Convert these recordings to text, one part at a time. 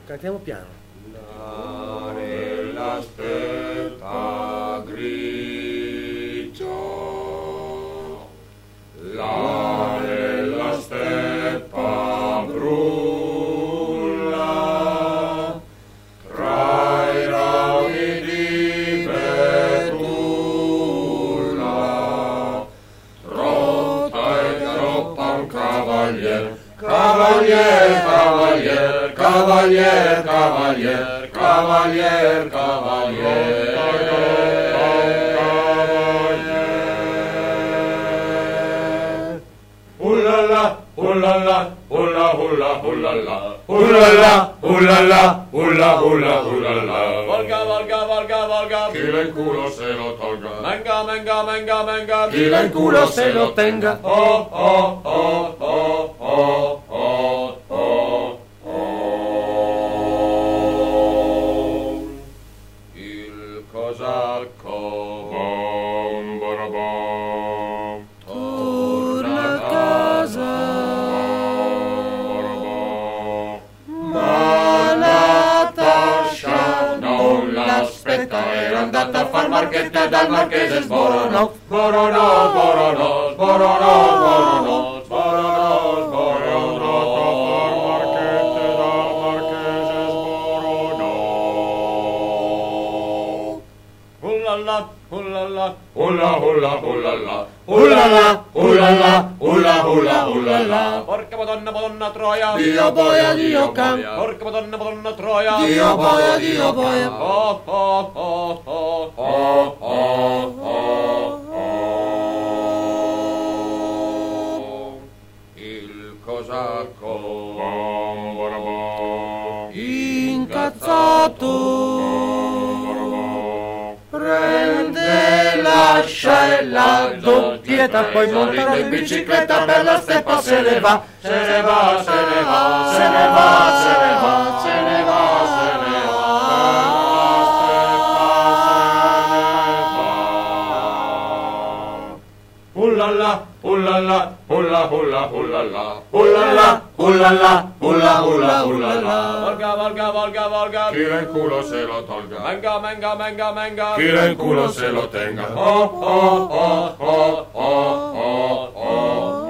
Cantiamo piano. Là nella steppa grigia, là nella steppa brulla, tra i rami di betulla, trotta e troppa un cavalier. Cavalier, cavalier, cavalier, cavalier, cavalier, cavalier, cavalier. Ullala, ullala, ulla, ulla, ullala, ullala, ullala, ulla, ulla, ullala. Volga, volga, volga, volga, chi le in culo se lo tolga. Venga, venga, venga, venga, chi le in culo se lo tenga. Oh, oh, oh, oh, oh, oh, oh, oh. Il cosacco bom, barabom, torna a casa, barabom, ma Natascia non l'aspetta, era andata a far marchetta dal marchese Sboronò, Sboronò, Sboronò, Sboronò, Sboronò, Sboronò, Sboronò, marchette dal marchese Sboronò. Ullala, ullala, ulla, ulla, ullala, ullala, ullala, ulla, ulla, ullala. Porca Madonna, Madonna Troia, Dio boia, Dio can. porca Madonna, Madonna Troia, Dio boia, Dio boia. oh, oh, oh, oh, oh, oh, oh, oh. Il cosacco bom, barabom, Incazzato prende l'ascella doppietta, poi monterà in bicicletta per la steppa, se ne va, se ne va, se ne va, se ne va, se ne va, se ne va, se ne va. Ullala, ullala, ulla, ulla, ullala, ullala, ullala, ulla, ulla, ullala. Volga, volga, volga, volga, chi le in culo se lo tolga. Venga, venga, venga, venga, chi le in culo se lo tenga. Oh, oh, oh, oh, oh, oh, oh,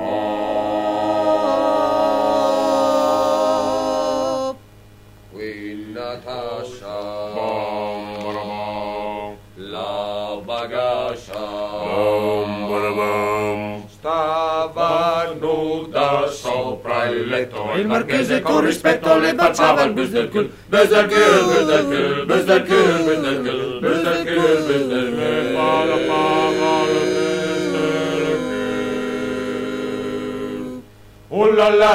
oh. Qui Natascia, bom, barabom, la bagascia, bom, barabom, stava nuda sopra il letto. il marchese con rispetto le baciava il bus del cul. Bus del cul, bus del cul, bus del cul, bus del cul, bus del cul, bus del cul. Pala, pala, bus del cul. Ullala,